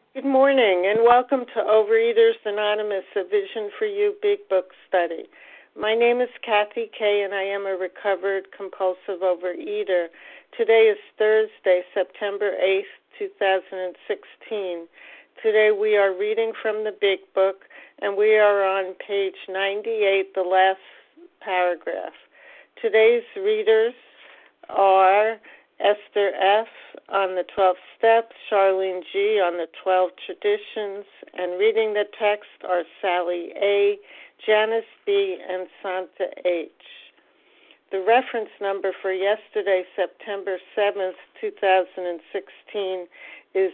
Good morning and welcome to Overeaters Anonymous, a Vision for You Big Book Study. My name is Kathy Kay and I am a recovered compulsive overeater. Today is Thursday, September 8th, 2016. Today we are reading from the Big Book and we are on page 98, the last paragraph. Today's readers are Esther F. on the 12 Steps, Charlene G. on the 12 Traditions, and reading the text are Sally A., Janice B., and Santa H. The reference number for yesterday, September 7th, 2016, is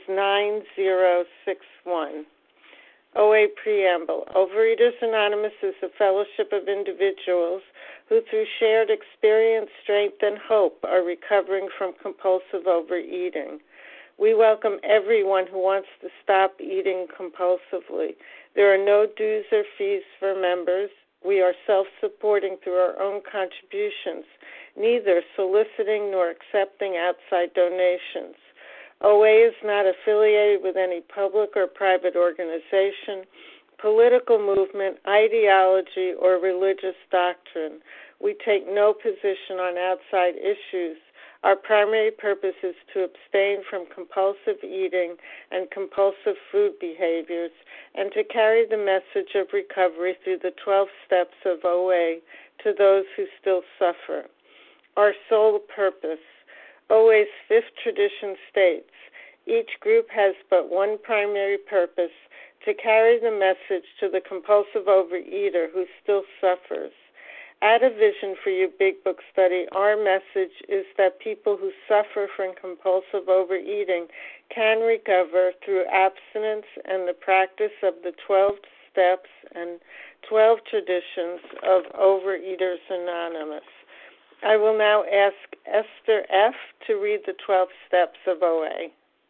9061. OA Preamble. Overeaters Anonymous is a fellowship of individuals who through shared experience, strength, and hope are recovering from compulsive overeating. We welcome everyone who wants to stop eating compulsively. There are no dues or fees for members. We are self-supporting through our own contributions, neither soliciting nor accepting outside donations. OA is not affiliated with any public or private organization, political movement, ideology, or religious doctrine. We take no position on outside issues. Our primary purpose is to abstain from compulsive eating and compulsive food behaviors and to carry the message of recovery through the 12 steps of OA to those who still suffer. Our sole purpose. OA's fifth tradition states, each group has but one primary purpose, to carry the message to the compulsive overeater who still suffers. At a Vision for You Big Book Study, our message is that people who suffer from compulsive overeating can recover through abstinence and the practice of the 12 steps and 12 traditions of Overeaters Anonymous. I will now ask Esther F. to read the 12 steps of OA.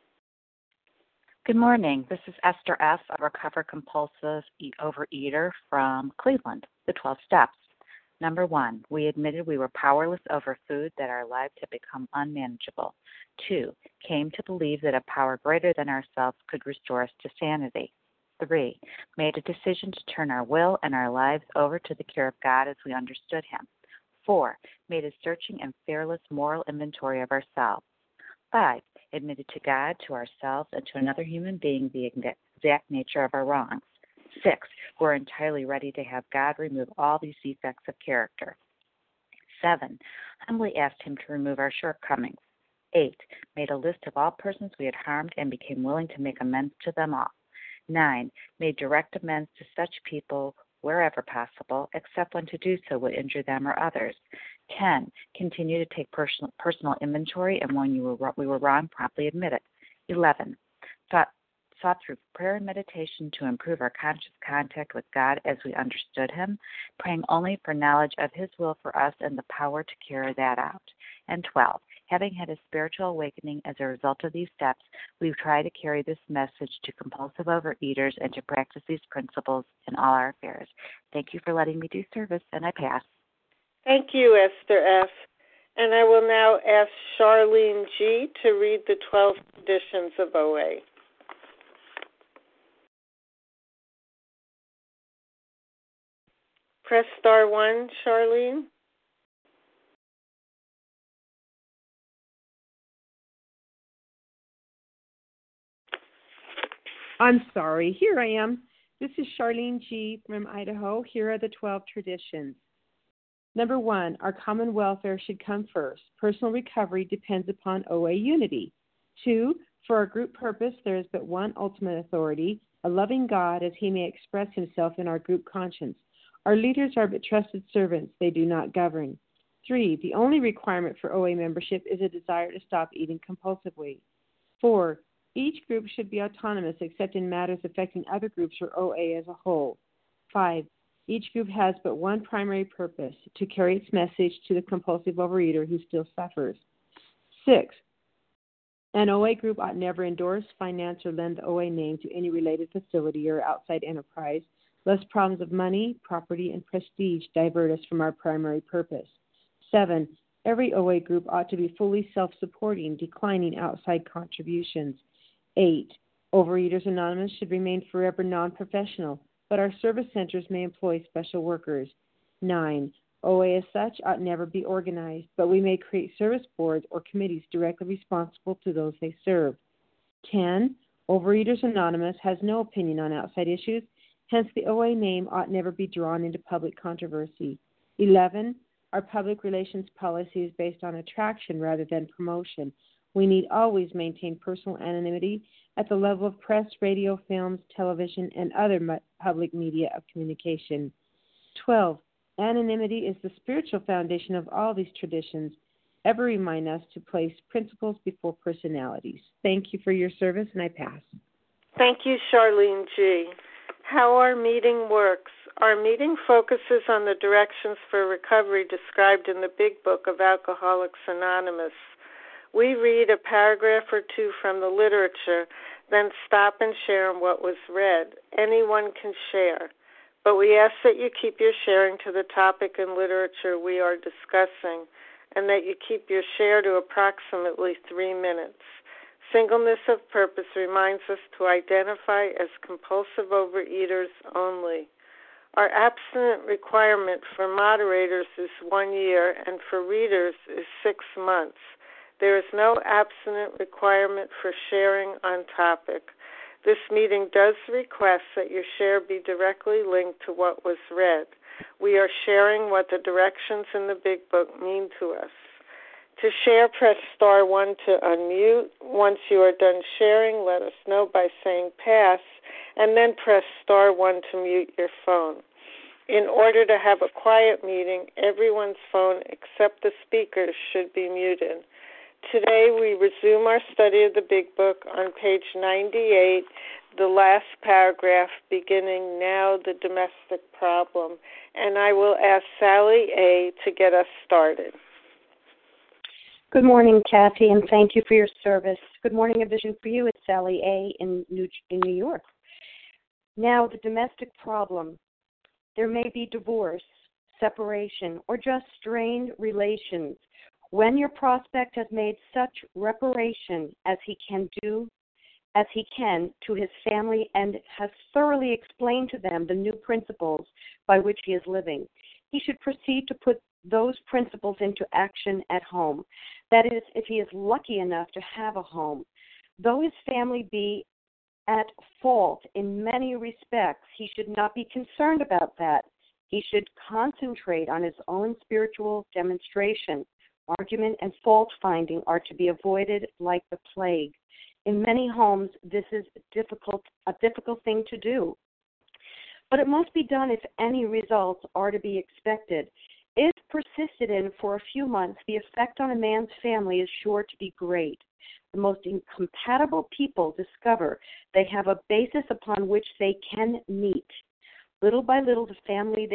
Good morning. This is Esther F., a recovered compulsive overeater from Cleveland. The 12 steps. Number 1, we admitted we were powerless over food, that our lives had become unmanageable. 2, came to believe that a power greater than ourselves could restore us to sanity. 3, made a decision to turn our will and our lives over to the care of God as we understood Him. 4, made a searching and fearless moral inventory of ourselves. 5, admitted to God, to ourselves, and to another human being the exact nature of our wrongs. 6, we're entirely ready to have God remove all these defects of character. 7, humbly asked Him to remove our shortcomings. 8, made a list of all persons we had harmed and became willing to make amends to them all. 9, made direct amends to such people wherever possible, except when to do so would injure them or others. 10, continue to take personal inventory, and when we were wrong, promptly admit it. 11, sought through prayer and meditation to improve our conscious contact with God as we understood Him, praying only for knowledge of His will for us and the power to carry that out. And 12, having had a spiritual awakening as a result of these steps, we try to carry this message to compulsive overeaters and to practice these principles in all our affairs. Thank you for letting me do service, and I pass. Thank you, Esther F. And I will now ask Charlene G. to read the 12 traditions of OA. Press star 1, Charlene. I'm sorry. Here I am. This is Charlene G. from Idaho. Here are the 12 traditions. Number 1, our common welfare should come first. Personal recovery depends upon OA unity. 2, for our group purpose, there is but one ultimate authority, a loving God as He may express Himself in our group conscience. Our leaders are but trusted servants. They do not govern. 3, the only requirement for OA membership is a desire to stop eating compulsively. 4, each group should be autonomous except in matters affecting other groups or OA as a whole. 5, each group has but one primary purpose, to carry its message to the compulsive overeater who still suffers. 6, an OA group ought never endorse, finance, or lend the OA name to any related facility or outside enterprise, lest problems of money, property, and prestige divert us from our primary purpose. 7, every OA group ought to be fully self-supporting, declining outside contributions. 8, Overeaters Anonymous should remain forever non-professional, but our service centers may employ special workers. 9. OA as such ought never be organized, but we may create service boards or committees directly responsible to those they serve. 10. Overeaters Anonymous has no opinion on outside issues, hence the OA name ought never be drawn into public controversy. 11. Our public relations policy is based on attraction rather than promotion. We need always maintain personal anonymity at the level of press, radio, films, television, and other public media of communication. 12. Anonymity is the spiritual foundation of all these traditions. Ever remind us to place principles before personalities. Thank you for your service, and I pass. Thank you, Charlene G. How our meeting works. Our meeting focuses on the directions for recovery described in the Big Book of Alcoholics Anonymous. We read a paragraph or two from the literature, then stop and share on what was read. Anyone can share, but we ask that you keep your sharing to the topic and literature we are discussing, and that you keep your share to approximately 3 minutes. Singleness of purpose reminds us to identify as compulsive overeaters only. Our abstinent requirement for moderators is 1 year, and for readers is 6 months. There is no abstinent requirement for sharing on topic. This meeting does request that your share be directly linked to what was read. We are sharing what the directions in the Big Book mean to us. To share, press star 1 to unmute. Once you are done sharing, let us know by saying pass, and then press star 1 to mute your phone. In order to have a quiet meeting, everyone's phone except the speaker's should be muted. Today we resume our study of the Big Book on page 98, the last paragraph beginning now the domestic problem, and I will ask Sally A. to get us started. Good morning, Kathy, and thank you for your service. Good morning, A Vision for You. It's Sally A. in New York. Now, the domestic problem. There may be divorce, separation, or just strained relations. When your prospect has made such reparation as he can to his family and has thoroughly explained to them the new principles by which he is living, he should proceed to put those principles into action at home. That is, if he is lucky enough to have a home. Though his family be at fault in many respects, he should not be concerned about that. He should concentrate on his own spiritual demonstration. Argument and fault-finding are to be avoided like the plague. In many homes, this is a difficult thing to do. But it must be done if any results are to be expected. If persisted in for a few months, the effect on a man's family is sure to be great. The most incompatible people discover they have a basis upon which they can meet. Little by little, the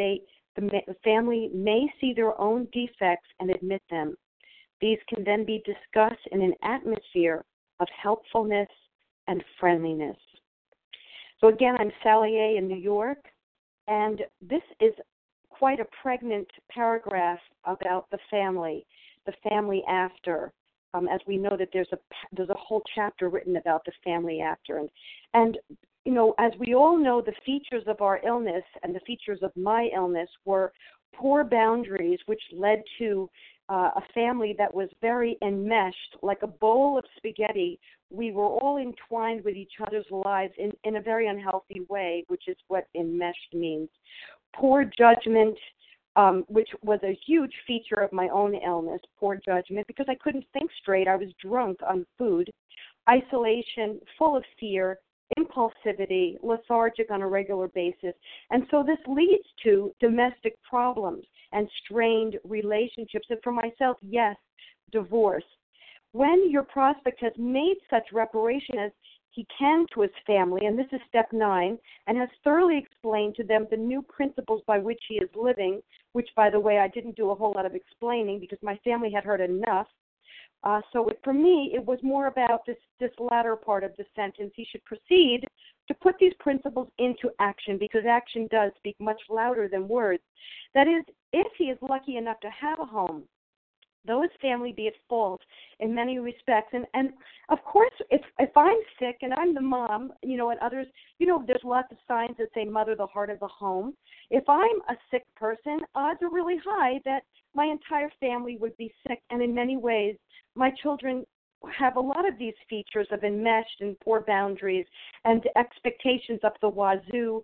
family may see their own defects and admit them. These can then be discussed in an atmosphere of helpfulness and friendliness. So again, I'm Sally A. in New York, and this is quite a pregnant paragraph about the family after. As we know that there's a whole chapter written about the family after. And you know, as we all know, the features of our illness and the features of my illness were poor boundaries, which led to a family that was very enmeshed, like a bowl of spaghetti. We were all entwined with each other's lives in a very unhealthy way, which is what enmeshed means. Poor judgment, which was a huge feature of my own illness, poor judgment, because I couldn't think straight. I was drunk on food. Isolation, full of fear, impulsivity, lethargic on a regular basis. And so this leads to domestic problems and strained relationships. And for myself, yes, divorce. When your prospect has made such reparation as he can to his family, and this is step 9, and has thoroughly explained to them the new principles by which he is living, which, by the way, I didn't do a whole lot of explaining because my family had heard enough. For me, it was more about this latter part of the sentence. He should proceed to put these principles into action, because action does speak much louder than words. That is, if he is lucky enough to have a home, though his family be at fault in many respects. And of course, if I'm sick and I'm the mom, and others, there's lots of signs that say mother, the heart of the home. If I'm a sick person, odds are really high that my entire family would be sick. And in many ways, my children have a lot of these features of enmeshed and poor boundaries and expectations up the wazoo.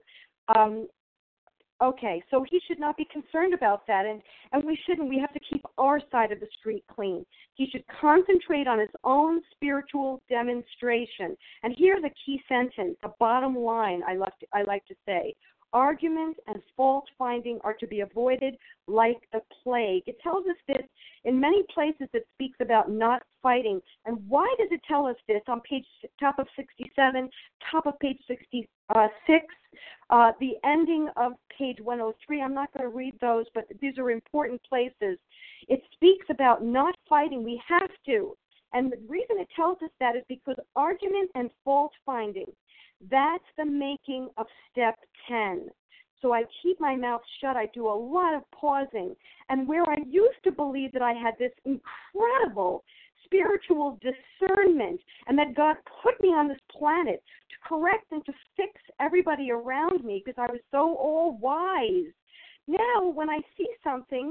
Okay, so he should not be concerned about that, and we shouldn't. We have to keep our side of the street clean. He should concentrate on his own spiritual demonstration. And here's a key sentence, a bottom line I like to say. Argument and fault-finding are to be avoided like the plague. It tells us this in many places. It speaks about not fighting. And why does it tell us this? On top of 67, top of page 66, the ending of page 103. I'm not going to read those, but these are important places. It speaks about not fighting. We have to. And the reason it tells us that is because argument and fault-finding, that's the making of step 10. So I keep my mouth shut. I do a lot of pausing. And where I used to believe that I had this incredible spiritual discernment and that God put me on this planet to correct and to fix everybody around me because I was so all-wise. Now, when I see something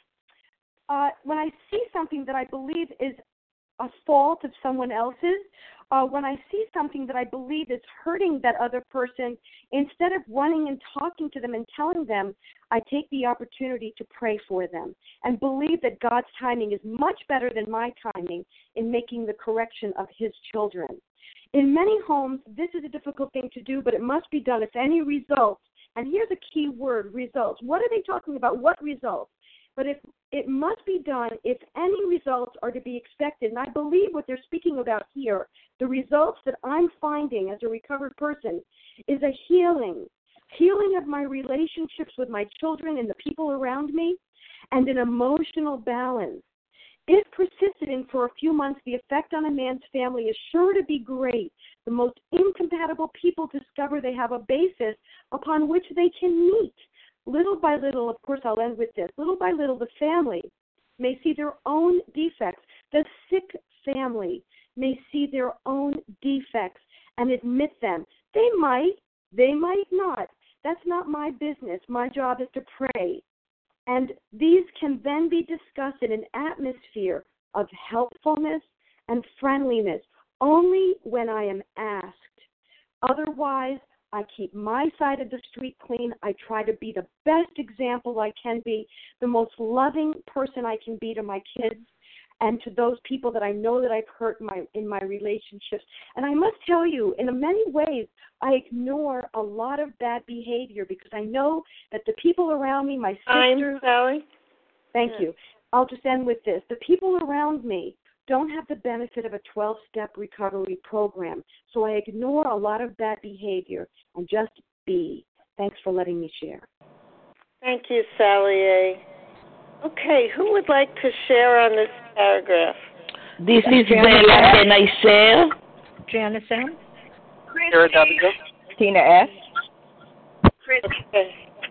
that I believe is a fault of someone else's, when I see something that I believe is hurting that other person, instead of running and talking to them and telling them, I take the opportunity to pray for them and believe that God's timing is much better than my timing in making the correction of his children. In many homes, this is a difficult thing to do, but it must be done if any results, and here's a key word, results. What are they talking about? What results? But if it must be done if any results are to be expected. And I believe what they're speaking about here, the results that I'm finding as a recovered person, is a healing of my relationships with my children and the people around me, and an emotional balance. If persisted in for a few months, the effect on a man's family is sure to be great. The most incompatible people discover they have a basis upon which they can meet. Little by little, of course, I'll end with this. Little by little, the family may see their own defects. The sick family may see their own defects and admit them. They might not. That's not my business. My job is to pray. And these can then be discussed in an atmosphere of helpfulness and friendliness, only when I am asked. Otherwise, I keep my side of the street clean. I try to be the best example I can be, the most loving person I can be to my kids and to those people that I know that I've hurt in my relationships. And I must tell you, in many ways, I ignore a lot of bad behavior because I know that the people around me, my sisters... Sally. Thank you. I'll just end with this. The people around me don't have the benefit of a 12-step recovery program. So I ignore a lot of bad behavior and just be. Thanks for letting me share. Thank you, Sally A. Okay, who would like to share on this paragraph? This is Bella. Can I share? Janice M. Sarah W. Tina S. Okay.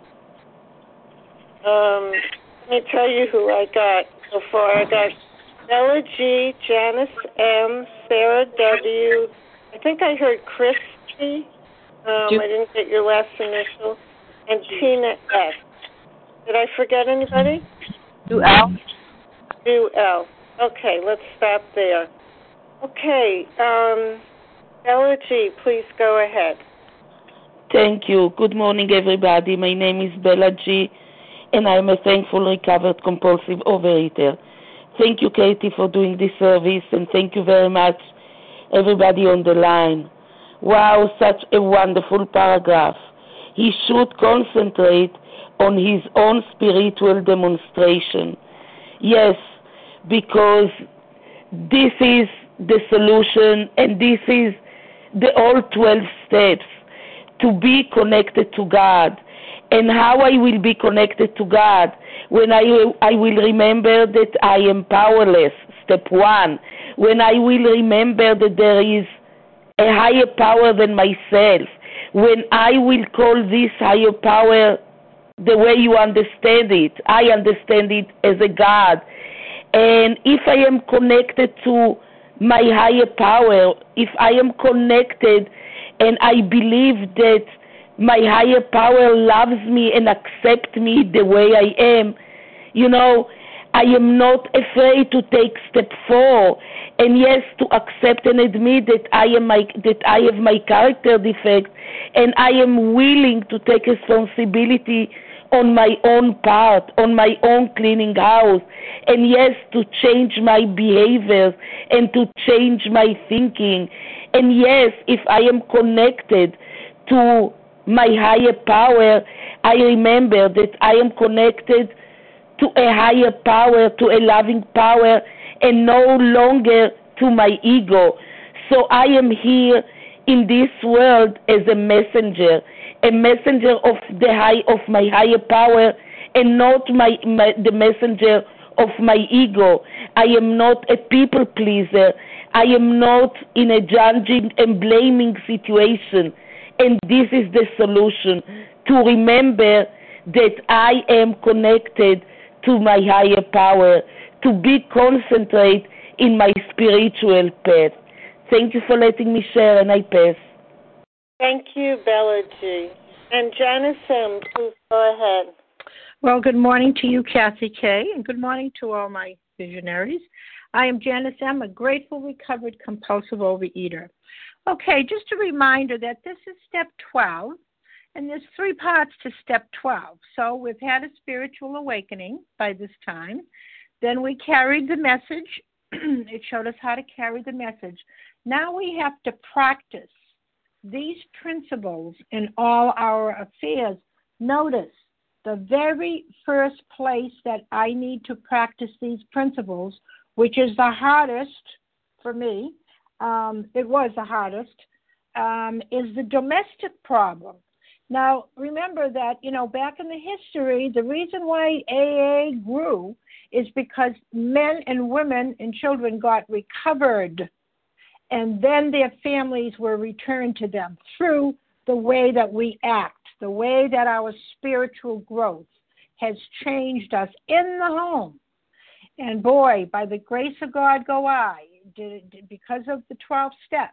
Let me tell you who I got so far. I got Bella G, Janice M, Sarah W. I think I heard Christy. I didn't get your last initial. And Tina S. Did I forget anybody? L. L. Okay, let's stop there. Okay, Bella G, please go ahead. Thank you. Good morning, everybody. My name is Bella G, and I'm a thankful recovered compulsive overeater. Thank you, Katie, for doing this service, and thank you very much, everybody on the line. Wow, such a wonderful paragraph. He should concentrate on his own spiritual demonstration. Yes, because this is the solution, and this is the all 12 steps to be connected to God. And how I will be connected to God? When I will remember that I am powerless, step 1. When I will remember that there is a higher power than myself. When I will call this higher power the way you understand it. I understand it as a God. And if I am connected to my higher power, if I am connected and I believe that my higher power loves me and accepts me the way I am, I am not afraid to take step 4, and yes, to accept and admit that I have my character defect, and I am willing to take responsibility on my own part, on my own cleaning house, and yes, to change my behaviors and to change my thinking. And yes, if I am connected to my higher power, I remember that I am connected to a higher power, to a loving power, and no longer to my ego. So I am here in this world as a messenger of my higher power, and not the messenger of my ego. I am not a people pleaser. I am not in a judging and blaming situation. And this is the solution, to remember that I am connected to my higher power, to be concentrate in my spiritual path. Thank you for letting me share, and I pass. Thank you, Bella G. And Janice M., please go ahead. Well, good morning to you, Kathy K., and good morning to all my visionaries. I am Janice M., a grateful, recovered, compulsive overeater. Okay, just a reminder that this is step 12, and there's 3 parts to step 12. So we've had a spiritual awakening by this time. Then we carried the message. It showed us how to carry the message. Now we have to practice these principles in all our affairs. Notice the very first place that I need to practice these principles, which is the hardest for me, it was the hardest, is the domestic problem. Now, remember that, back in the history, the reason why AA grew is because men and women and children got recovered, and then their families were returned to them through the way that we act, the way that our spiritual growth has changed us in the home. And boy, by the grace of God go I, because of the 12 steps,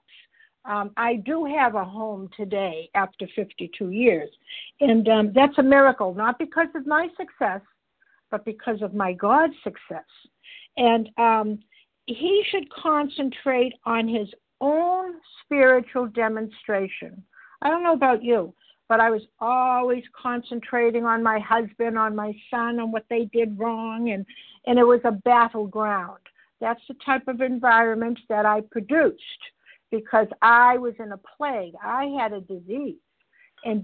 I do have a home today after 52 years. And that's a miracle, not because of my success, but because of my God's success. And he should concentrate on his own spiritual demonstration. I don't know about you, but I was always concentrating on my husband, on my son, on what they did wrong, and it was a battleground. That's the type of environment that I produced because I was in a plague. I had a disease, and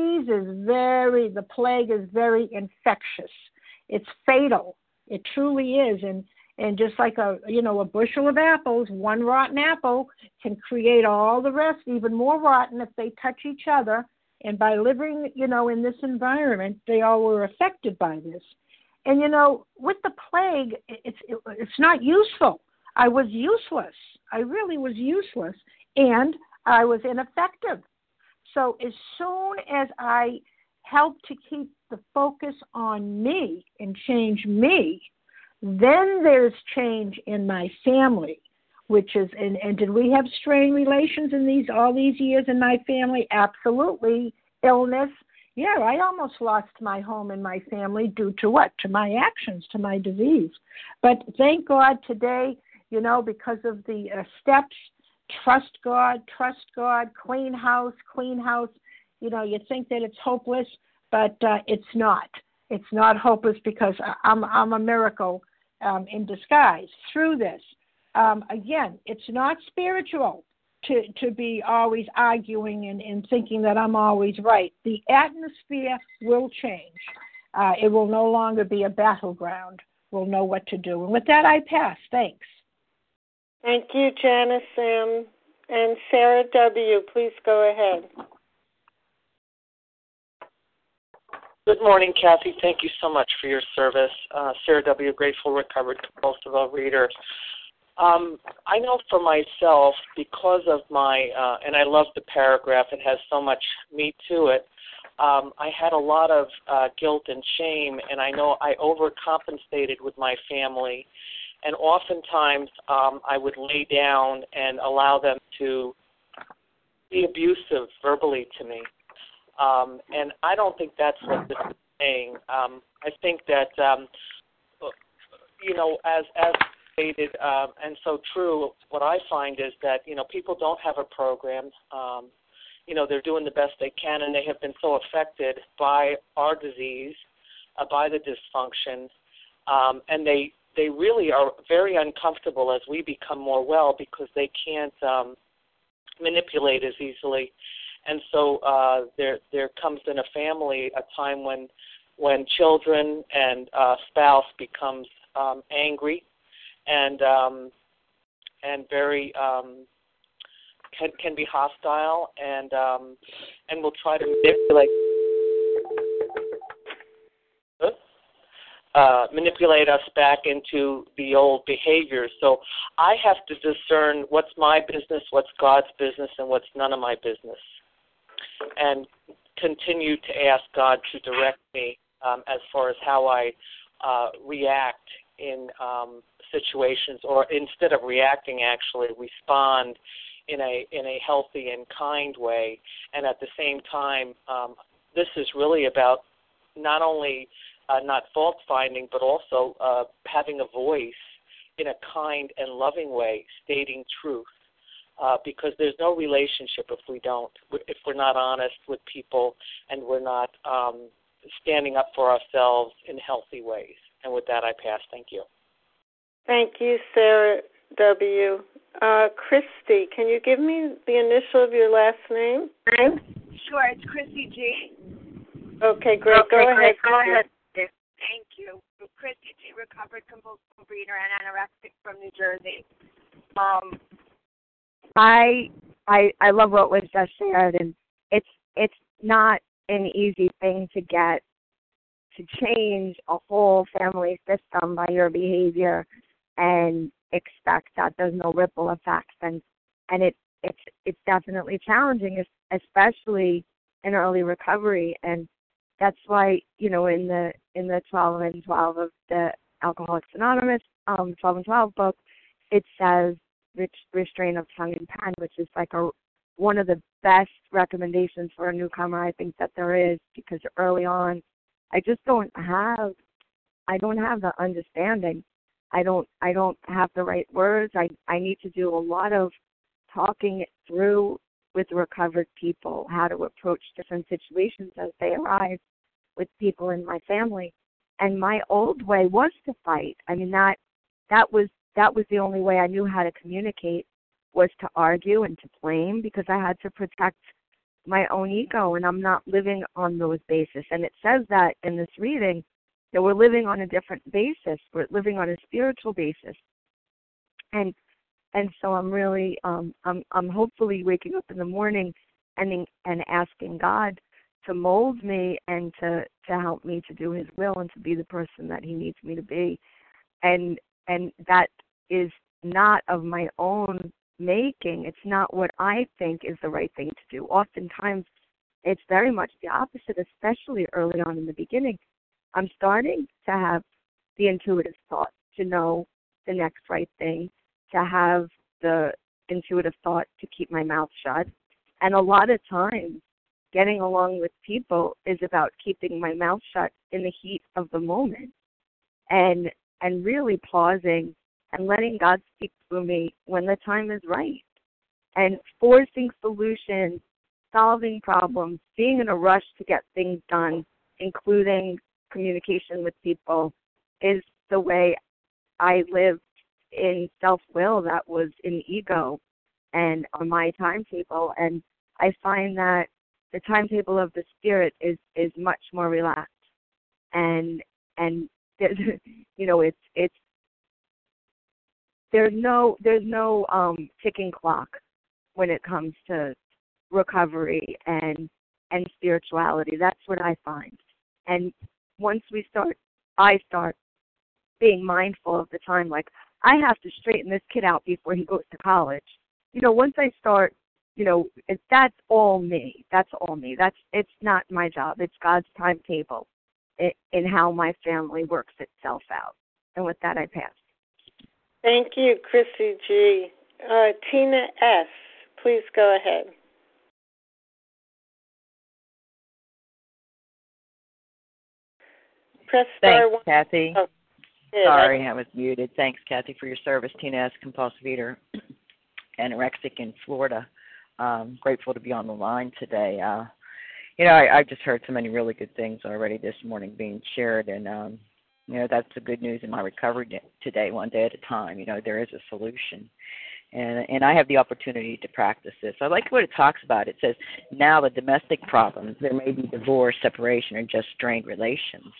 the plague is very infectious. It's fatal. It truly is, and just like a bushel of apples, one rotten apple can create all the rest, even more rotten if they touch each other. And by living, in this environment, they all were affected by this. And, with the plague, it's not useful. I was useless. I really was useless, and I was ineffective. So as soon as I helped to keep the focus on me and change me, then there's change in my family, which is, and did we have strained relations in all these years in my family? Absolutely. Illness. Yeah, I almost lost my home and my family due to what? To my actions, to my disease. But thank God today, because of the steps, trust God, clean house. You think that it's hopeless, but it's not. It's not hopeless because I'm a miracle in disguise through this. Again, it's not spiritual to be always arguing and thinking that I'm always right. The atmosphere will change. It will no longer be a battleground. We'll know what to do. And with that, I pass. Thanks. Thank you, Janice M. And Sarah W., please go ahead. Good morning, Kathy. Thank you so much for your service. Sarah W., grateful, recovered, compulsive overeater. I know for myself, because of my, and I love the paragraph, it has so much meat to it, I had a lot of guilt and shame, and I know I overcompensated with my family. And oftentimes I would lay down and allow them to be abusive verbally to me. And I don't think that's what this is saying. I think that, as stated, and so true, what I find is that, people don't have a program. They're doing the best they can, and they have been so affected by our disease, by the dysfunction, and they really are very uncomfortable as we become more well because they can't manipulate as easily. And so there comes in a family a time when children and spouse becomes angry and very can be hostile and will try to manipulate us back into the old behaviors. So I have to discern what's my business, what's God's business, and what's none of my business, and continue to ask God to direct me as far as how I react in situations, or instead of reacting, actually respond in a healthy and kind way. And at the same time, this is really about not only not fault finding, but also having a voice in a kind and loving way, stating truth. Because there's no relationship if we're not honest with people and we're not standing up for ourselves in healthy ways. And with that, I pass. Thank you. Thank you, Sarah W. Christy, can you give me the initial of your last name? Sure, it's Christy G. Okay, great. Go ahead. Thank you. Christy G, recovered compulsive overeater and anorexic from New Jersey. I love what was just shared, and it's not an easy thing to get to change a whole family system by your behavior and expect that there's no ripple effects, and it's definitely challenging, especially in early recovery. And that's why, in the 12 and 12 of the Alcoholics Anonymous 12 and 12 book, it says restraint of tongue and pen, which is like one of the best recommendations for a newcomer I think that there is, because early on I don't have the understanding. I don't have the right words. I need to do a lot of talking it through with recovered people, how to approach different situations as they arise with people in my family. And my old way was to fight. I mean, that was the only way I knew how to communicate, was to argue and to blame, because I had to protect my own ego, and I'm not living on those bases. And it says that in this reading, that we're living on a different basis. We're living on a spiritual basis. And so I'm really, I'm hopefully waking up in the morning and asking God to mold me and to help me to do His will and to be the person that He needs me to be. And that is not of my own making. It's not what I think is the right thing to do. Oftentimes, it's very much the opposite, especially early on in the beginning. I'm starting to have the intuitive thought to know the next right thing, to have the intuitive thought to keep my mouth shut. And a lot of times, getting along with people is about keeping my mouth shut in the heat of the moment, and really pausing and letting God speak through me when the time is right, and forcing solutions, solving problems, being in a rush to get things done, including communication with people, is the way I lived in self-will that was in ego and on my timetable. And I find that the timetable of the Spirit is much more relaxed, and there's no ticking clock when it comes to recovery and spirituality. That's what I find. And once I start being mindful of the time, like, I have to straighten this kid out before he goes to college. Once I start, that's all me. That's all me. It's not my job. It's God's timetable in how my family works itself out. And with that, I pass. Thank you, Chrissy G. Tina S., please go ahead. Press star Thanks, one. Kathy. Oh, Sorry, I was muted. Thanks, Kathy, for your service. Tina S., compulsive eater, anorexic in Florida. Grateful to be on the line today. I've just heard so many really good things already this morning being shared, and that's the good news in my recovery today, one day at a time. There is a solution. And I have the opportunity to practice this. I like what it talks about. It says, now the domestic problems, there may be divorce, separation, or just strained relations.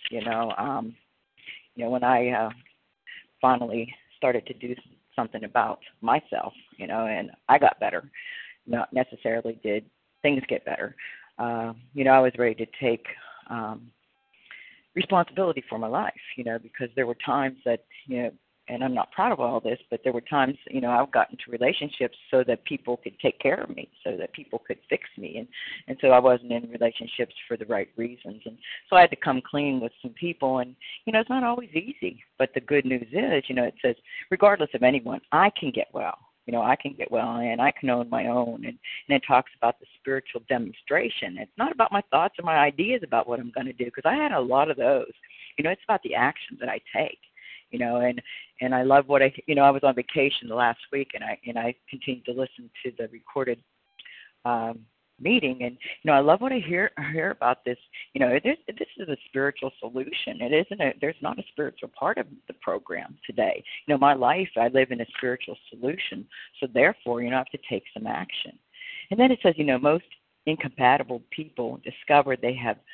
When I finally started to do something about myself, and I got better, not necessarily did things get better. I was ready to take responsibility for my life, because there were times that, and I'm not proud of all this, but there were times, I've gotten into relationships so that people could take care of me, so that people could fix me. And so I wasn't in relationships for the right reasons. And so I had to come clean with some people. And, it's not always easy. But the good news is, it says, regardless of anyone, I can get well. I can get well and I can own my own. And it talks about the spiritual demonstration. It's not about my thoughts or my ideas about what I'm going to do, because I had a lot of those. It's about the actions that I take. And I love what I was on vacation the last week, and I continued to listen to the recorded meeting, and I love what I hear about this. This is a spiritual solution. It isn't. There's not a spiritual part of the program today. My life, I live in a spiritual solution, so therefore, I have to take some action. And then it says, most incompatible people discover they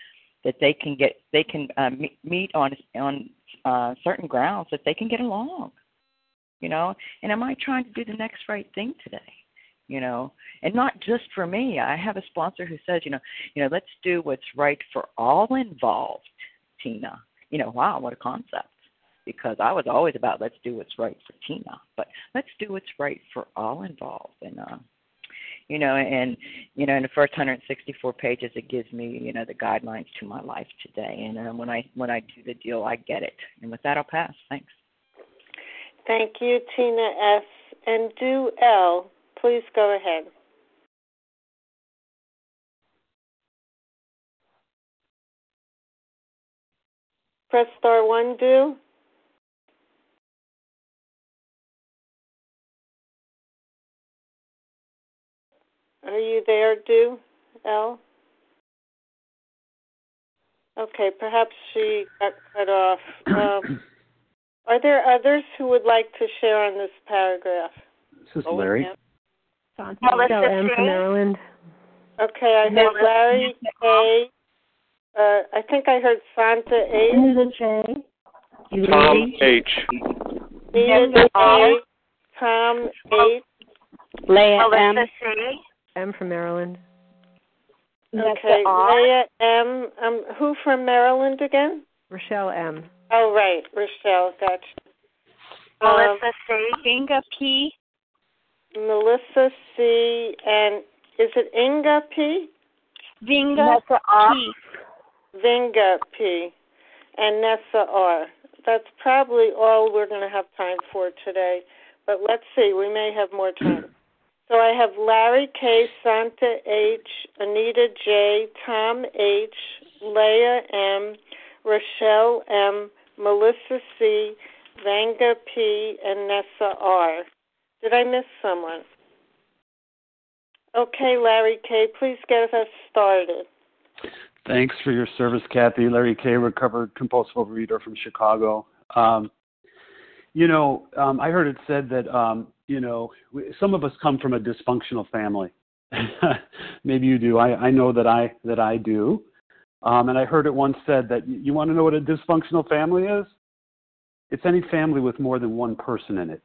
can meet on certain grounds that they can get along, and am I trying to do the next right thing today, and not just for me. I have a sponsor who says, let's do what's right for all involved, Tina. Wow, what a concept, because I was always about let's do what's right for Tina, but let's do what's right for all involved. And in the first 164 pages, it gives me, the guidelines to my life today. And when I do the deal, I get it. And with that, I'll pass. Thanks. Thank you, Tina S. And Do L., please go ahead. Press star one, Do. Are you there, Do L? Okay, perhaps she got cut off. Are there others who would like to share on this paragraph? This is Larry. Melissa M. from Maryland. Okay, I heard Larry K. I think I heard Santa H. Tom H. Nita A. Tom H. Leah M. M from Maryland. Okay, Leah M. Who from Maryland again? Rochelle M. Oh, right, Rochelle, gotcha. Melissa C. Inga P. Melissa C. And is it Inga P? Vinga P. Vinga P. And Nessa R. That's probably all we're going to have time for today. But let's see, we may have more time. So I have Larry K., Santa H., Anita J., Tom H., Leah M., Rochelle M., Melissa C., Vanga P., and Nessa R. Did I miss someone? Okay, Larry K., please get us started. Thanks for your service, Kathy. Larry K., recovered compulsive overeater from Chicago. I heard it said that, some of us come from a dysfunctional family. Maybe you do. I know that I do. And I heard it once said that you want to know what a dysfunctional family is? It's any family with more than one person in it.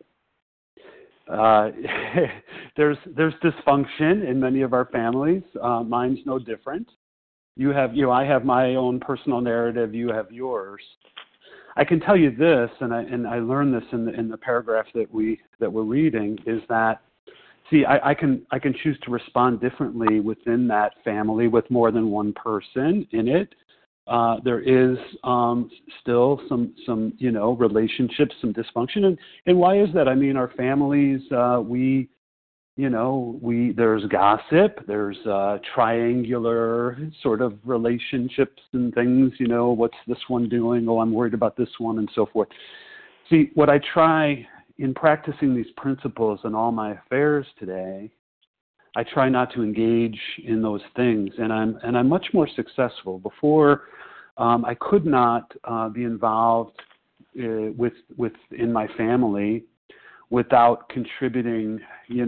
There's dysfunction in many of our families. Mine's no different. I have my own personal narrative. You have yours. I can tell you this, and I learned this in the paragraph that we're reading, is that, see, I can choose to respond differently within that family with more than one person in it. There is still some relationships, some dysfunction, and why is that? I mean, our families, there's gossip, there's triangular sort of relationships and things. What's this one doing? Oh, I'm worried about this one, and so forth. See, what I try in practicing these principles in all my affairs today, I try not to engage in those things, and I'm much more successful. Before, I could not be involved within my family without contributing,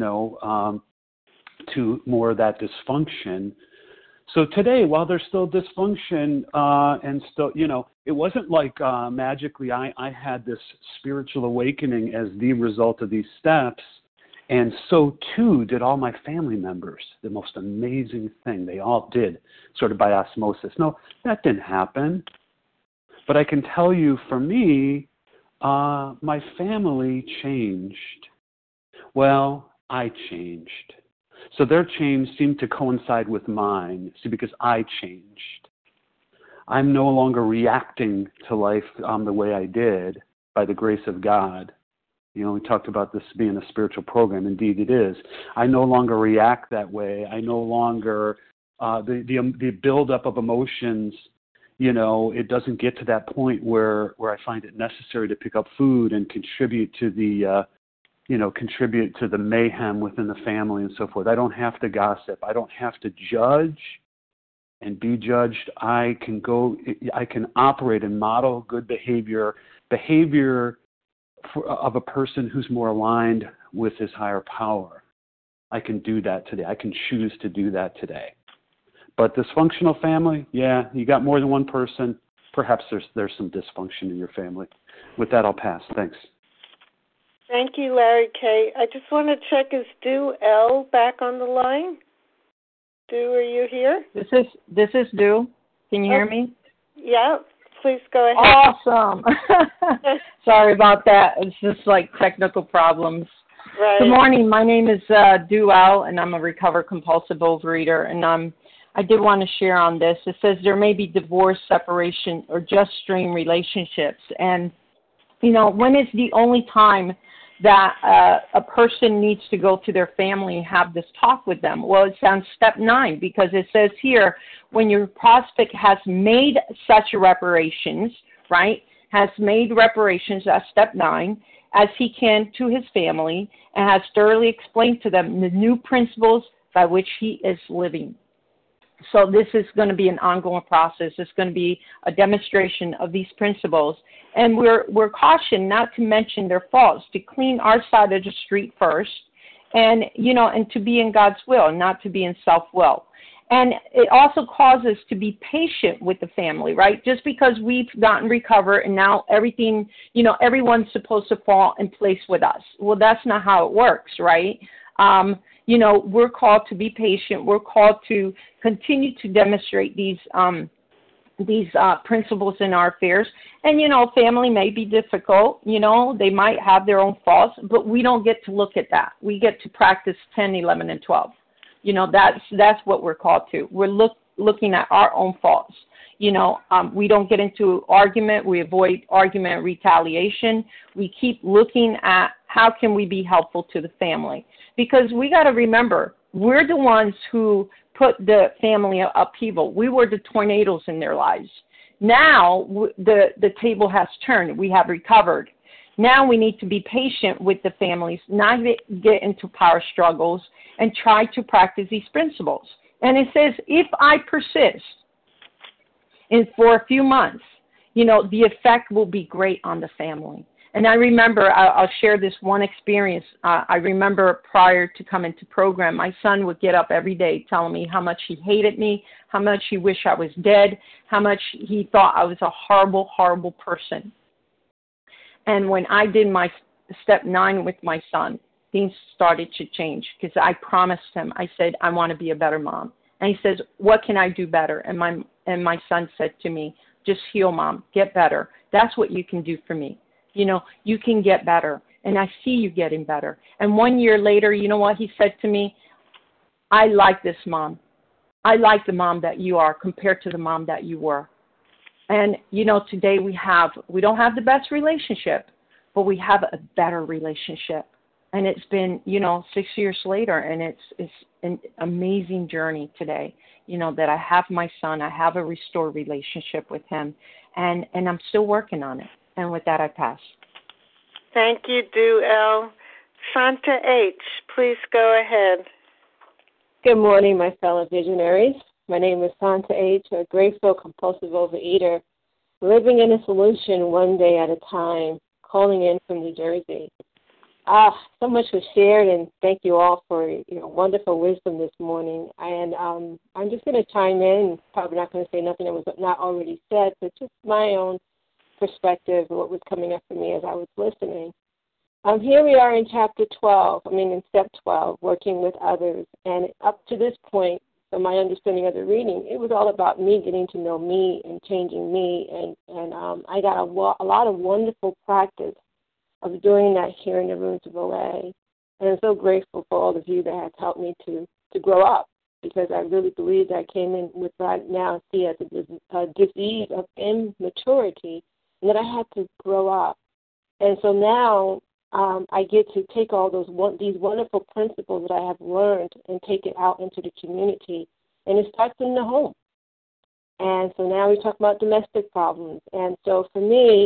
to more of that dysfunction. So today, while there's still dysfunction, and still, it wasn't like magically I had this spiritual awakening as the result of these steps, and so too did all my family members. The most amazing thing, they all did, sort of by osmosis. No, that didn't happen. But I can tell you, for me, my family changed. Well, I changed. So their change seemed to coincide with mine, because I changed. I'm no longer reacting to life the way I did by the grace of God. We talked about this being a spiritual program. Indeed, it is. I no longer react that way. I no longer, the buildup of emotions, it doesn't get to that point where I find it necessary to pick up food and contribute to the mayhem within the family and so forth. I don't have to gossip. I don't have to judge and be judged. I can operate and model good behavior of a person who's more aligned with his higher power. I can do that today. I can choose to do that today. But dysfunctional family, yeah, you got more than one person. Perhaps there's some dysfunction in your family. With that, I'll pass. Thanks. Thank you, Larry K. I just want to check, is Du L back on the line? Du, are you here? This is Du. Can you hear me? Yeah, please go ahead. Awesome. Sorry about that. It's just like technical problems. Right. Good morning. My name is Du L, and I'm a recovered compulsive overeater, and I did want to share on this. It says there may be divorce, separation, or just strained relationships. And, when is the only time that a person needs to go to their family and have this talk with them? Well, it's on step 9, because it says here, when your prospect has made such reparations, right, has made reparations, that's step 9, as he can to his family, and has thoroughly explained to them the new principles by which he is living. So this is going to be an ongoing process. It's going to be a demonstration of these principles. And we're cautioned not to mention their faults, to clean our side of the street first, and, and to be in God's will, not to be in self-will. And it also causes us to be patient with the family, right? Just because we've gotten recovered and now everything, everyone's supposed to fall in place with us. Well, that's not how it works, right? We're called to be patient. We're called to continue to demonstrate these principles in our affairs. And, family may be difficult. They might have their own faults, but we don't get to look at that. We get to practice 10, 11, and 12. That's what we're called to. We're looking at our own faults. We don't get into argument. We avoid argument and retaliation. We keep looking at how can we be helpful to the family. Because we got to remember, we're the ones who put the family upheaval. We were the tornadoes in their lives. Now the table has turned. We have recovered. Now we need to be patient with the families, not get into power struggles, and try to practice these principles. And it says, if I persist for a few months, the effect will be great on the family. And I remember, I'll share this one experience. I remember prior to coming to program, my son would get up every day telling me how much he hated me, how much he wished I was dead, how much he thought I was a horrible, horrible person. And when I did my step 9 with my son, things started to change, because I promised him, I said, I want to be a better mom. And he says, what can I do better? And my son said to me, just heal, Mom, get better. That's what you can do for me. You can get better, and I see you getting better. And 1 year later, you know what he said to me? I like this mom. I like the mom that you are compared to the mom that you were. And, today we don't have the best relationship, but we have a better relationship. And it's been, 6 years later, and it's an amazing journey today, that I have my son, I have a restored relationship with him, and I'm still working on it. And with that, I pass. Thank you, Do L. Santa H., please go ahead. Good morning, my fellow visionaries. My name is Santa H., a grateful compulsive overeater, living in a solution one day at a time, calling in from New Jersey. So much was shared, and thank you all for wonderful wisdom this morning. And I'm just going to chime in. Probably not going to say nothing that was not already said, but just my own perspective of what was coming up for me as I was listening. Here we are in in step 12, working with others. And up to this point, from my understanding of the reading, it was all about me getting to know me and changing me. And I got a lot of wonderful practice of doing that here in the rooms of OA. And I'm so grateful for all of you that have helped me to grow up, because I really believe that I came in with what I now see as a disease of immaturity, and that I had to grow up. And so now I get to take all these wonderful principles that I have learned and take it out into the community, and it starts in the home. And so now we talk about domestic problems. And so for me,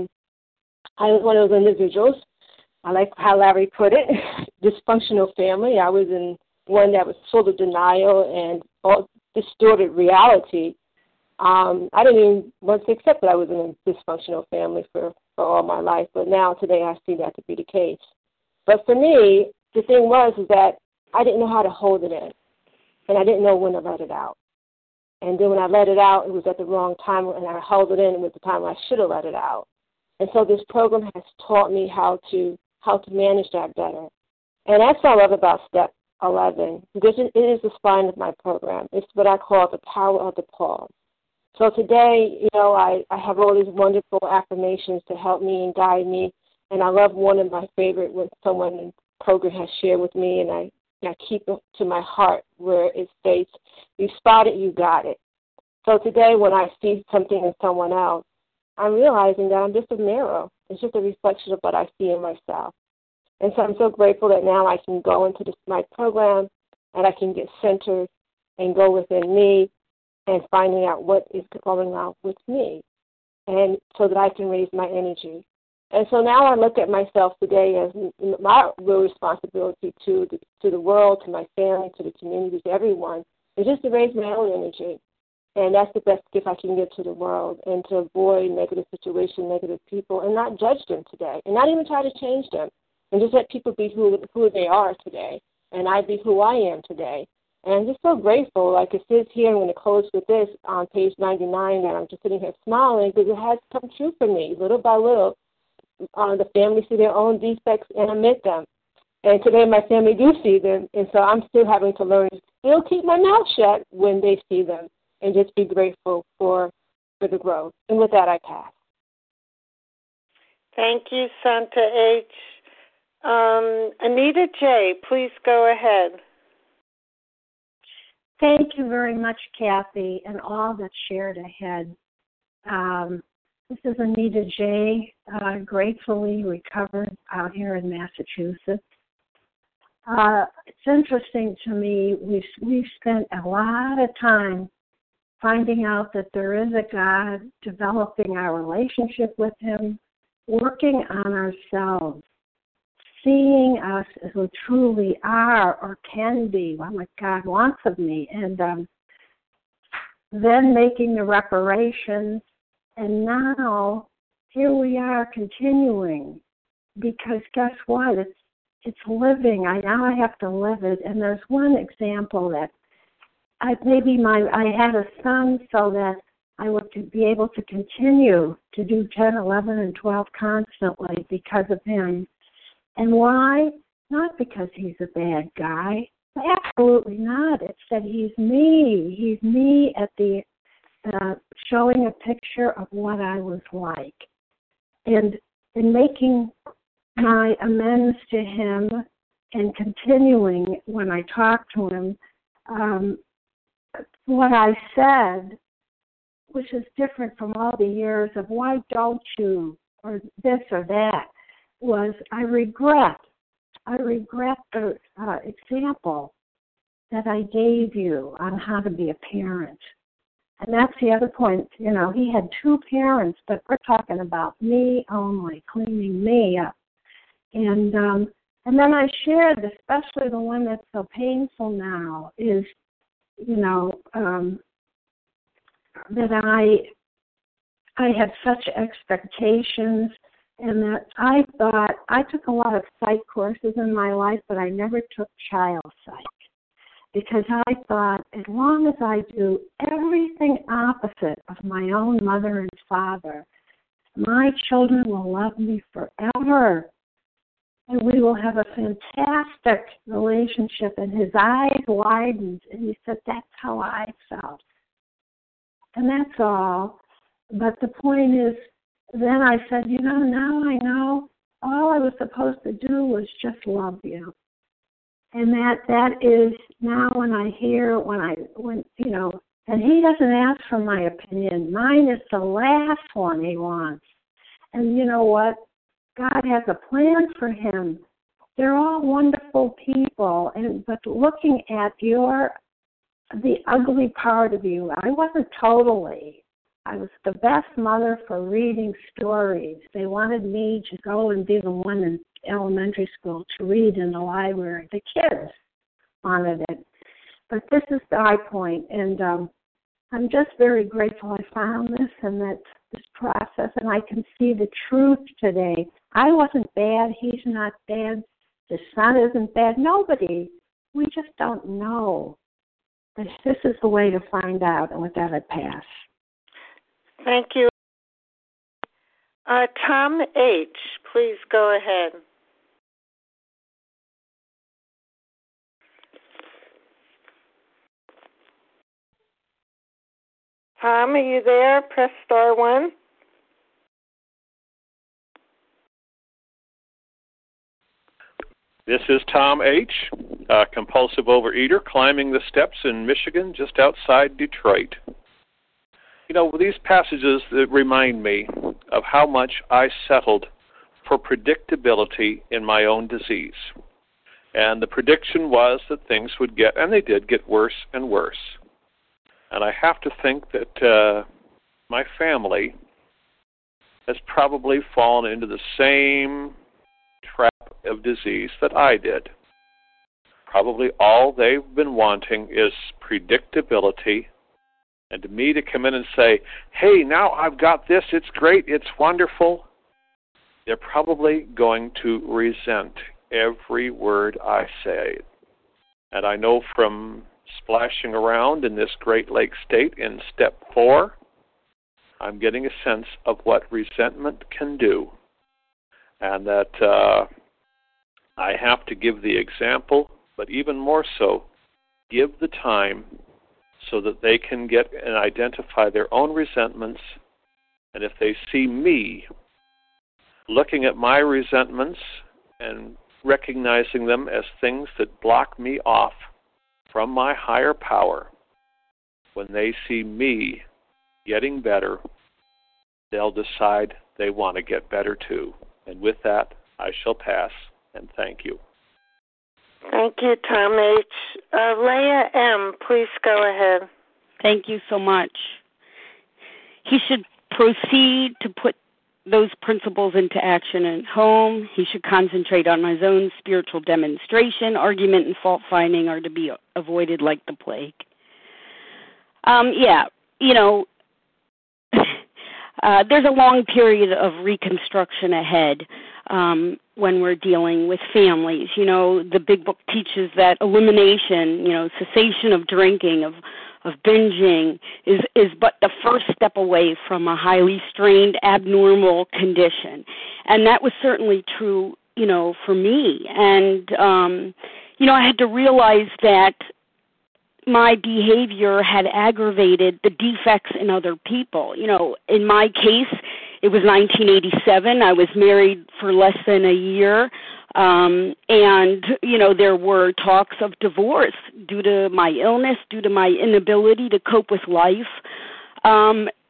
I was one of those individuals, I like how Larry put it, dysfunctional family. I was in one that was full of denial and all distorted reality. I didn't even want to accept that I was in a dysfunctional family for all my life, but now today I see that to be the case. But for me, the thing was that I didn't know how to hold it in, and I didn't know when to let it out. And then when I let it out, it was at the wrong time, and I held it in, and it was the time I should have let it out. And so this program has taught me how to manage that better. And that's what I love about Step 11, because it is the spine of my program. It's what I call the power of the pause. So today, I have all these wonderful affirmations to help me and guide me. And I love one of my favorite when someone in the program has shared with me, and I keep it to my heart, where it states, "You spot it, you got it." So today when I see something in someone else, I'm realizing that I'm just a mirror. It's just a reflection of what I see in myself. And so I'm so grateful that now I can go into my program and I can get centered and go within me and finding out what is going on with me, and so that I can raise my energy. And so now I look at myself today as my real responsibility to the world, to my family, to the community, to everyone, is just to raise my own energy. And that's the best gift I can give to the world, and to avoid negative situations, negative people, and not judge them today, and not even try to change them, and just let people be who they are today, and I be who I am today. And I'm just so grateful. Like it says here, I'm going to close with this on page 99, that I'm just sitting here smiling because it has come true for me. Little by little, the family see their own defects and admit them. And today my family do see them, and so I'm still having to learn to still keep my mouth shut when they see them, and just be grateful for the growth. And with that, I pass. Thank you, Santa H. Anita J., please go ahead. Thank you very much, Kathy, and all that's shared ahead. This is Anita J., gratefully recovered out here in Massachusetts. It's interesting to me, we've spent a lot of time finding out that there is a God, developing our relationship with Him, working on ourselves, seeing us as we truly are or can be, what God wants of me, and then making the reparations. And now here we are continuing, because guess what? It's living. Now I have to live it. And there's one example that I had a son so that I would be able to continue to do 10, 11, and 12 constantly because of him. And why? Not because he's a bad guy. Absolutely not. It's that he's me. He's me at the showing a picture of what I was like. And in making my amends to him and continuing when I talk to him, what I said which is different from all the years of why don't you, or this or that, was I regret the example that I gave you on how to be a parent. And that's the other point. You know, he had two parents, but we're talking about me only, cleaning me up. And then I shared, especially the one that's so painful now, is, you know, that I had such expectations, and that I thought, I took a lot of psych courses in my life, but I never took child psych. Because I thought, as long as I do everything opposite of my own mother and father, my children will love me forever. And we will have a fantastic relationship. And his eyes widened, and he said, that's how I felt. And that's all. But the point is, then I said, you know, now I know all I was supposed to do was just love you. And that is now when I hear, when you know, and he doesn't ask for my opinion. Mine is the last one he wants. And you know what? God has a plan for him. They're all wonderful people. But looking at the ugly part of you, I wasn't totally. I was the best mother for reading stories. They wanted me to go and be the one in elementary school to read in the library. The kids wanted it. But this is the high point, and I'm just very grateful I found this and that this process, and I can see the truth today. I wasn't bad. He's not bad. The son isn't bad. Nobody. We just don't know. But this is the way to find out, and with that I pass. Thank you. Tom H., please go ahead. Tom, are you there? Press star 1. This is Tom H., a compulsive overeater, climbing the steps in Michigan, just outside Detroit. You know, these passages that remind me of how much I settled for predictability in my own disease. And the prediction was that things would get, and they did get worse and worse. And I have to think that my family has probably fallen into the same trap of disease that I did. Probably all they've been wanting is predictability, and to me to come in and say, hey, now I've got this, it's great, it's wonderful, they're probably going to resent every word I say. And I know from splashing around in this Great Lakes state in step 4, I'm getting a sense of what resentment can do. And that I have to give the example, but even more so, give the time so that they can get and identify their own resentments. And if they see me looking at my resentments and recognizing them as things that block me off from my higher power, when they see me getting better, they'll decide they want to get better too. And with that, I shall pass, and thank you. Thank you, Tom H. Leah M., please go ahead. Thank you so much. He should proceed to put those principles into action at home. He should concentrate on his own spiritual demonstration. Argument and fault-finding are to be avoided like the plague. There's a long period of reconstruction ahead when we're dealing with families. You know, the big book teaches that elimination, cessation of drinking, of binging is but the first step away from a highly strained, abnormal condition. And that was certainly true, for me. And, I had to realize that my behavior had aggravated the defects in other people. In my case, it was 1987. I was married for less than a year. And, there were talks of divorce due to my illness, due to my inability to cope with life.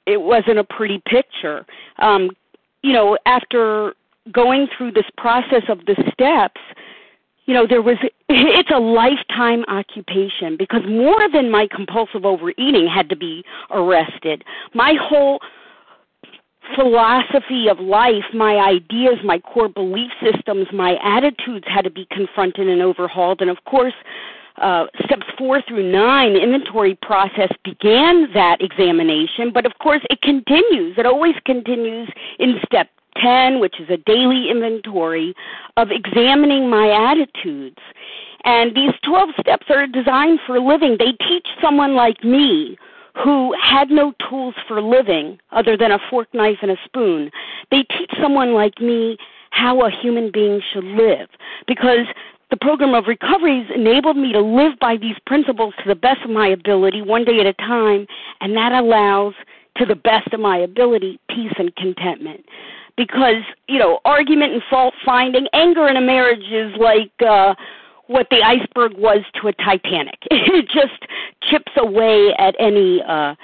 it wasn't a pretty picture. After going through this process of the steps, it's a lifetime occupation because more than my compulsive overeating had to be arrested. My whole philosophy of life, my ideas, my core belief systems, my attitudes had to be confronted and overhauled. And of course, steps 4 through 9 inventory process began that examination, but of course it continues. It always continues in step 10, which is a daily inventory of examining my attitudes. And these 12 steps are designed for living. They teach someone like me who had no tools for living other than a fork, knife, and a spoon. They teach someone like me how a human being should live, because the program of recoveries enabled me to live by these principles to the best of my ability, one day at a time, and that allows, to the best of my ability, peace and contentment. Because, argument and fault-finding, anger in a marriage is like what the iceberg was to a Titanic. It just chips away at any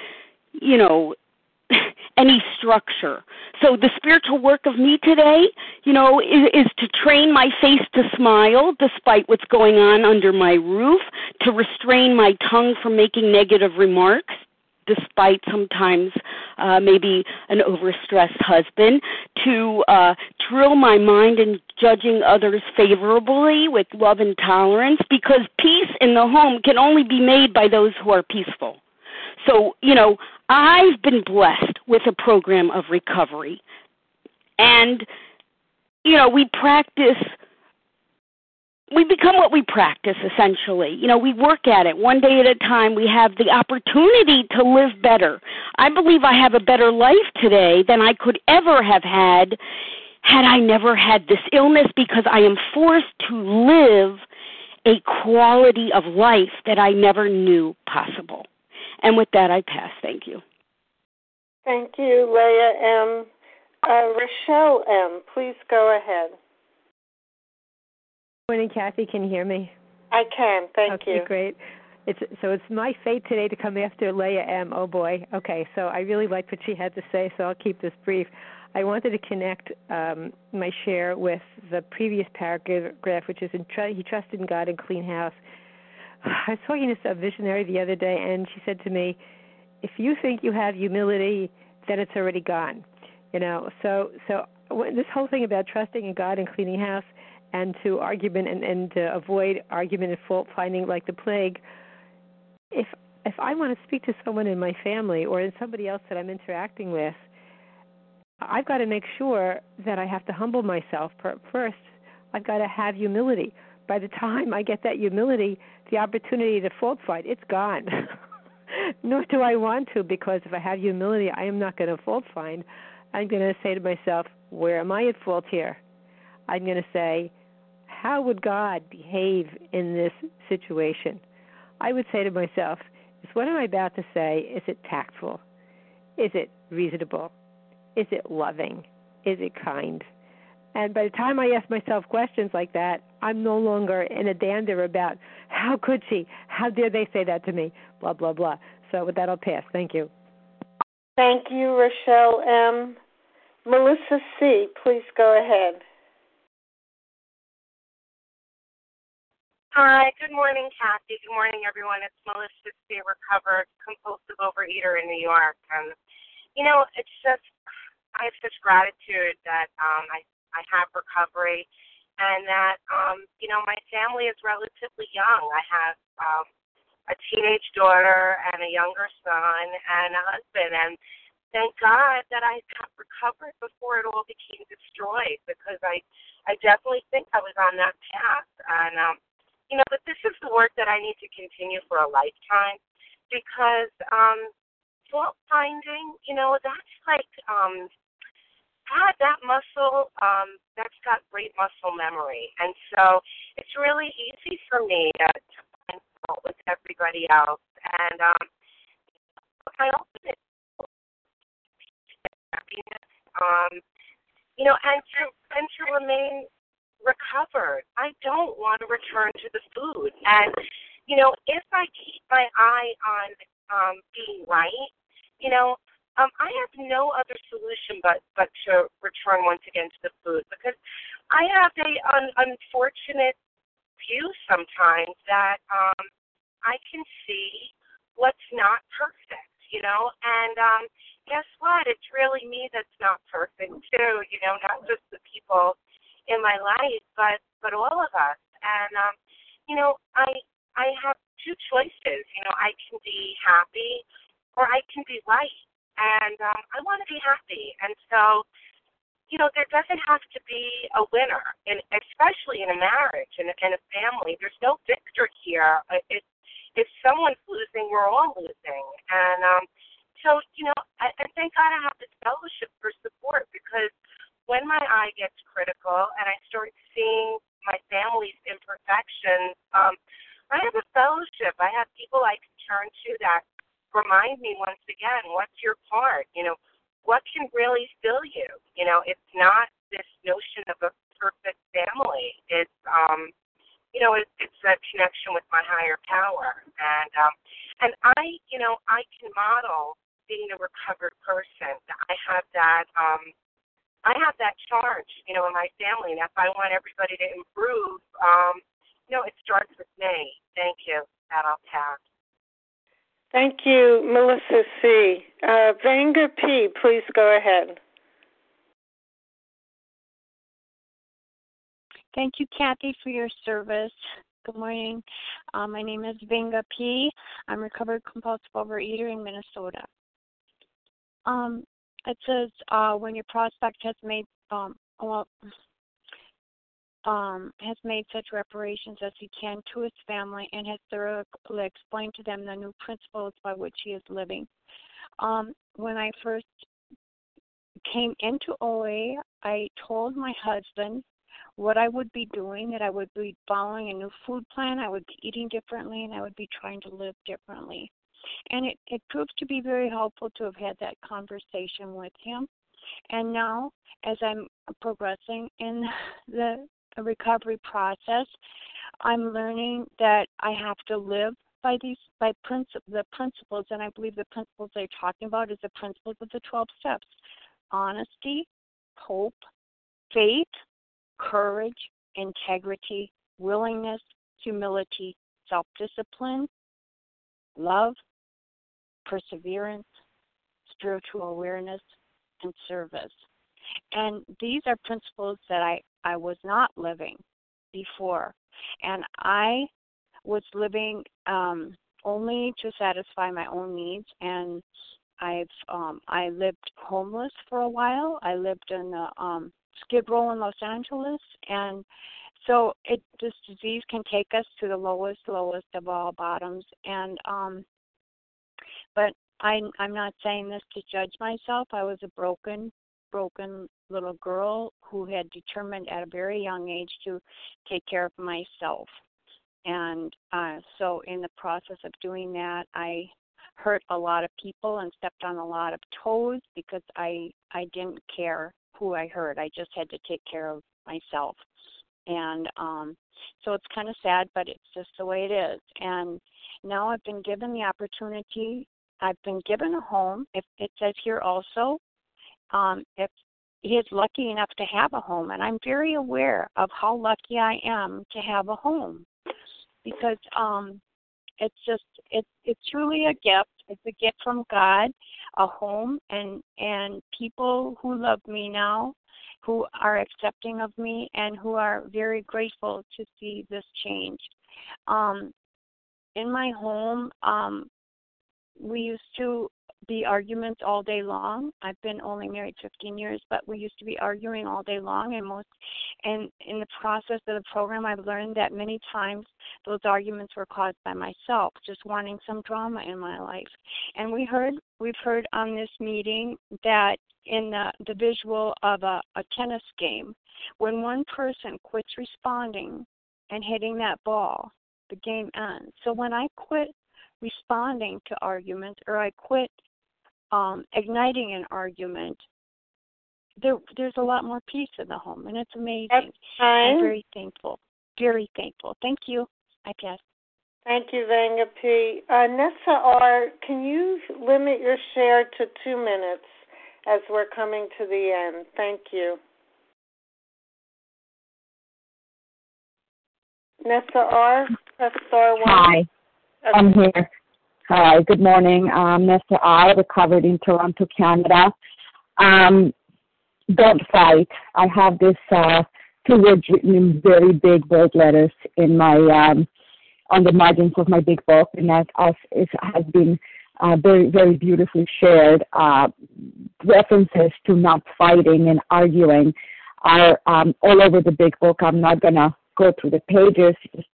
structure. So the spiritual work of me today, is to train my face to smile despite what's going on under my roof, to restrain my tongue from making negative remarks, despite sometimes maybe an overstressed husband, to drill my mind in judging others favorably with love and tolerance, because peace in the home can only be made by those who are peaceful. So, I've been blessed with a program of recovery. And, we become what we practice, essentially. We work at it one day at a time. We have the opportunity to live better. I believe I have a better life today than I could ever have had I never had this illness, because I am forced to live a quality of life that I never knew possible. And with that, I pass. Thank you. Thank you, Leah M. Rochelle M., please go ahead. Good morning, Kathy. Can you hear me? I can. Thank you. Okay, great. It's my fate today to come after Leah M. Oh, boy. Okay, so I really liked what she had to say, so I'll keep this brief. I wanted to connect my share with the previous paragraph, which is he trusted in God and clean house. I was talking to a visionary the other day, and she said to me, if you think you have humility, then it's already gone. So this whole thing about trusting in God and cleaning house, and to argument and to avoid argument and fault finding like the plague, if I want to speak to someone in my family or in somebody else that I'm interacting with, I've got to make sure that I have to humble myself first. I've got to have humility. By the time I get that humility, the opportunity to fault find, it's gone. Nor do I want to, because if I have humility, I am not going to fault find. I'm going to say to myself, where am I at fault here? I'm going to say, how would God behave in this situation? I would say to myself, what am I about to say? Is it tactful? Is it reasonable? Is it loving? Is it kind? And by the time I ask myself questions like that, I'm no longer in a dander about how could she? How dare they say that to me? Blah, blah, blah. So with that, I'll pass. Thank you. Thank you, Rochelle M. Melissa C., please go ahead. Hi, good morning, Kathy. Good morning, everyone. It's Melissa C., recovered compulsive overeater in New York. And, it's just, I have such gratitude that I have recovery, and that, my family is relatively young. I have a teenage daughter and a younger son and a husband, and thank God that I got recovered before it all became destroyed, because I definitely think I was on that path. And, but this is the work that I need to continue for a lifetime, because fault finding, that's like that muscle, that's got great muscle memory. And so it's really easy for me to find fault with everybody else. And I ultimately happiness, and to remain recovered. I don't want to return to the food. And, if I keep my eye on being right, I have no other solution but to return once again to the food, because I have a unfortunate view sometimes that I can see what's not perfect, and guess what? It's really me that's not perfect too, not just the people in my life, but all of us. And I have two choices. I can be happy or I can be right, and I want to be happy. And so, there doesn't have to be a winner, and especially in a marriage and in a family. There's no victor here. If someone's losing, we're all losing. And so, I thank God I have this fellowship for support, because when my eye gets critical and I start seeing my family's imperfections, I have a fellowship. I have people I can turn to that remind me once again, what's your part? What can really fill you? It's not this notion of a perfect family. It's it's a connection with my higher power, and I can model being a recovered person. I have that charge, in my family, and if I want everybody to improve, it starts with me. Thank you. That I'll pass. Thank you, Melissa C. Vanga P., please go ahead. Thank you, Kathy, for your service. Good morning. My name is Vanga P. I'm a recovered compulsive overeater in Minnesota. It says when your prospect has made such reparations as he can to his family and has thoroughly explained to them the new principles by which he is living. When I first came into OA, I told my husband what I would be doing, that I would be following a new food plan, I would be eating differently, and I would be trying to live differently. And it proved to be very helpful to have had that conversation with him. And now, as I'm progressing in the recovery process, I'm learning that I have to live by the principles, and I believe the principles they're talking about is the principles of the 12 steps: honesty, hope, faith, courage, integrity, willingness, humility, self-discipline, love, perseverance, spiritual awareness, and service. And these are principles that I was not living before. And I was living only to satisfy my own needs. And I lived homeless for a while. I lived in Skid Row in Los Angeles. And so this disease can take us to the lowest of all bottoms. And but I'm not saying this to judge myself. I was a broken little girl who had determined at a very young age to take care of myself. And so in the process of doing that, I hurt a lot of people and stepped on a lot of toes because I didn't care who I hurt. I just had to take care of myself. And so it's kind of sad, but it's just the way it is. And now I've been given the opportunity. I've been given a home. If it says here also, if he is lucky enough to have a home, and I'm very aware of how lucky I am to have a home, because it's truly a gift. It's a gift from God, a home, and people who love me now, who are accepting of me, and who are very grateful to see this change. In my home, we used to be arguments all day long. I've been only married 15 years, but we used to be arguing all day long. And in the process of the program, I've learned that many times those arguments were caused by myself, just wanting some drama in my life. And we've heard on this meeting that in the visual of a tennis game, when one person quits responding and hitting that ball, the game ends. So when I quit responding to arguments, or I quit igniting an argument, there's a lot more peace in the home, and it's amazing. I'm very thankful. Very thankful. Thank you. I pass. Thank you, Vanga P. Nessa R., can you limit your share to 2 minutes as we're coming to the end? Thank you. Nessa R., press star 1. Hi, Okay. I'm here. Hi, good morning. Nessa R., recovered in Toronto, Canada. Don't fight. I have this 2 words written in very big bold letters in my on the margins of my big book, and that has been very, very beautifully shared. References to not fighting and arguing are all over the big book. I'm not going to go through the pages.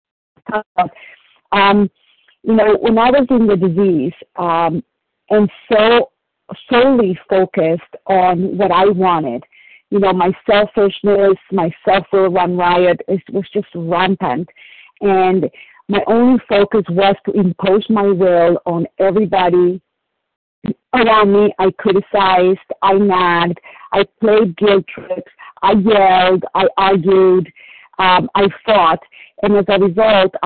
When I was in the disease and so solely focused on what I wanted, my selfishness, my self-will run riot, was just rampant. And my only focus was to impose my will on everybody around me. I criticized, I nagged, I played guilt trips, I yelled, I argued, I fought. And as a result,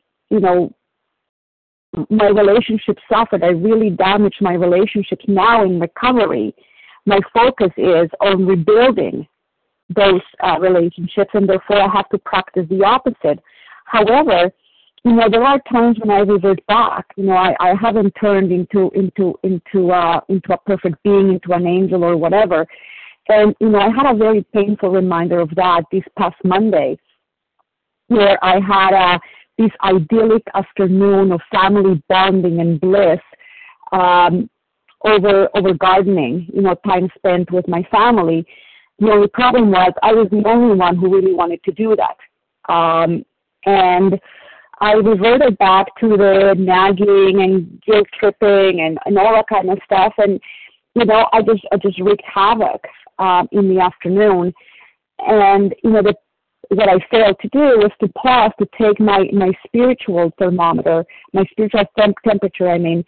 my relationship suffered. I really damaged my relationships. Now in recovery, my focus is on rebuilding those relationships, and therefore I have to practice the opposite. However, there are times when I revert back. I haven't turned into a perfect being, into an angel or whatever. And I had a very painful reminder of that this past Monday, where I had this idyllic afternoon of family bonding and bliss over gardening, time spent with my family. The only problem was I was the only one who really wanted to do that. And I reverted back to the nagging and guilt tripping and all that kind of stuff. And, I just wreaked havoc in the afternoon. And, what I failed to do was to pause to take my spiritual thermometer, my spiritual temperature, and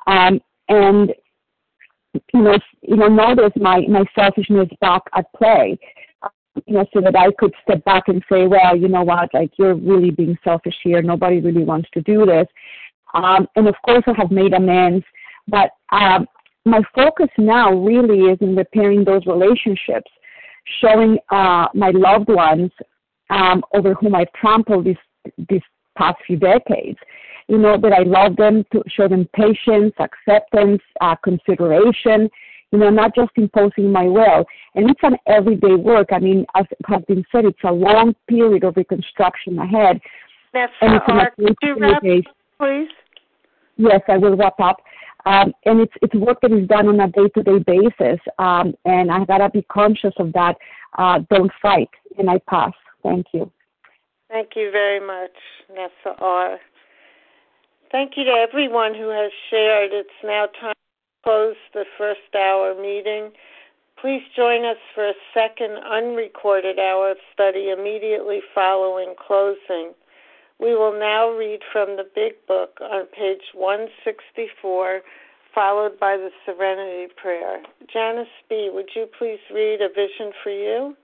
notice my selfishness back at play, so that I could step back and say, well, you know what, you're really being selfish here. Nobody really wants to do this. And of course I have made amends, but my focus now really is in repairing those relationships, showing my loved ones over whom I've trampled these past few decades, that I love them, to show them patience, acceptance, consideration, not just imposing my will. And it's an everyday work. As has been said, it's a long period of reconstruction ahead. That's could you wrap, please? Yes, I will wrap up. And it's work that is done on a day-to-day basis. And I got to be conscious of that. Don't fight. And I pass. Thank you. Thank you very much, Nessa R. Thank you to everyone who has shared. It's now time to close the first hour meeting. Please join us for a second unrecorded hour of study immediately following closing. We will now read from the Big Book on page 164, followed by the Serenity Prayer. Janice B., would you please read A Vision for You?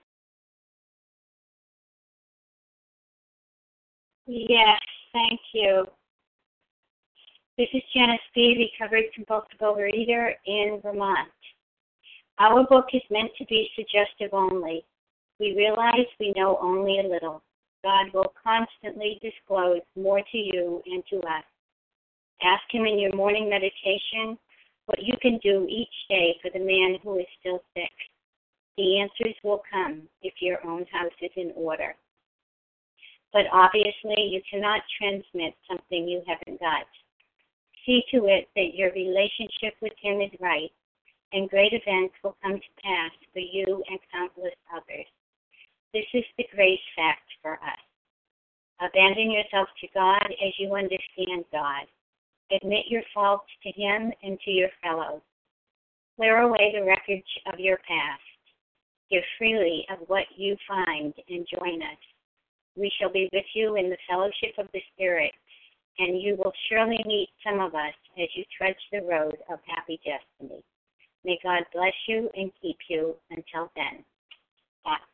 Yes, thank you. This is Janice B., recovered compulsive overeater in Vermont. Our book is meant to be suggestive only. We realize we know only a little. God will constantly disclose more to you and to us. Ask Him in your morning meditation what you can do each day for the man who is still sick. The answers will come if your own house is in order. But obviously, you cannot transmit something you haven't got. See to it that your relationship with Him is right, and great events will come to pass for you and countless others. This is the grace fact for us. Abandon yourself to God as you understand God. Admit your faults to Him and to your fellows. Clear away the wreckage of your past. Give freely of what you find and join us. We shall be with you in the fellowship of the Spirit, and you will surely meet some of us as you trudge the road of happy destiny. May God bless you and keep you until then.